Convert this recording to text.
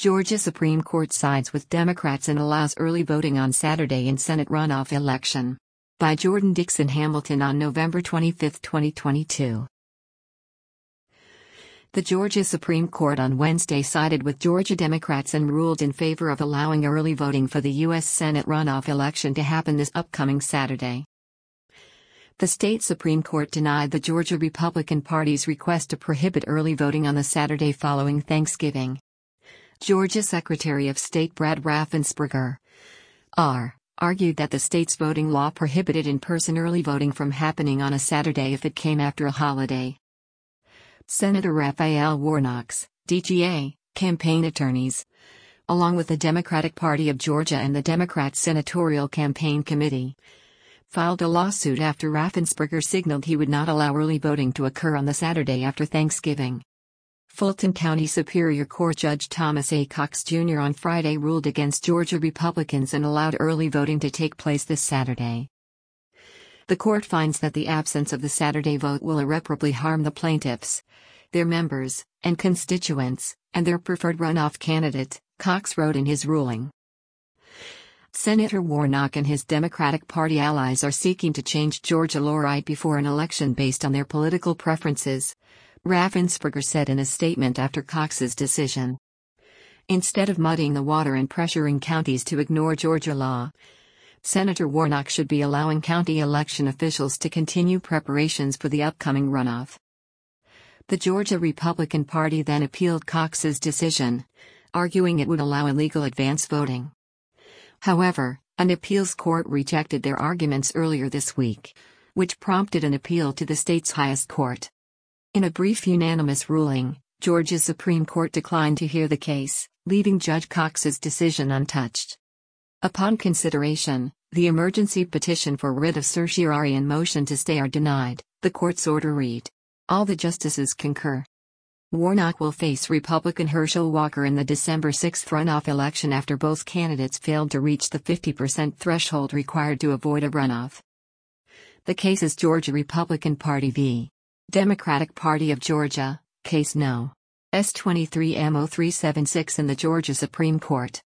Georgia Supreme Court sides with Democrats and allows early voting on Saturday in Senate runoff election. By Jordan Dixon Hamilton on November 25, 2022. The Georgia Supreme Court on Wednesday sided with Georgia Democrats and ruled in favor of allowing early voting for the U.S. Senate runoff election to happen this upcoming Saturday. The state Supreme Court denied the Georgia Republican Party's request to prohibit early voting on the Saturday following Thanksgiving. Georgia Secretary of State Brad Raffensperger, R., argued that the state's voting law prohibited in-person early voting from happening on a Saturday if it came after a holiday. Senator Raphael Warnock's, DGA, campaign attorneys, along with the Democratic Party of Georgia and the Democrat Senatorial Campaign Committee, filed a lawsuit after Raffensperger signaled he would not allow early voting to occur on the Saturday after Thanksgiving. Fulton County Superior Court Judge Thomas A. Cox Jr. on Friday ruled against Georgia Republicans and allowed early voting to take place this Saturday. The court finds that the absence of the Saturday vote will irreparably harm the plaintiffs, their members, and constituents, and their preferred runoff candidate, Cox wrote in his ruling. Senator Warnock and his Democratic Party allies are seeking to change Georgia law right before an election based on their political preferences, Raffensperger said in a statement after Cox's decision. Instead of muddying the water and pressuring counties to ignore Georgia law, Senator Warnock should be allowing county election officials to continue preparations for the upcoming runoff. The Georgia Republican Party then appealed Cox's decision, arguing it would allow illegal advance voting. However, an appeals court rejected their arguments earlier this week, which prompted an appeal to the state's highest court. In a brief unanimous ruling, Georgia's Supreme Court declined to hear the case, leaving Judge Cox's decision untouched. Upon consideration, the emergency petition for writ of certiorari and motion to stay are denied, the court's order read. All the justices concur. Warnock will face Republican Herschel Walker in the December 6 runoff election after both candidates failed to reach the 50% threshold required to avoid a runoff. The case is Georgia Republican Party v. Democratic Party of Georgia, Case No. S23M0376 in the Georgia Supreme Court.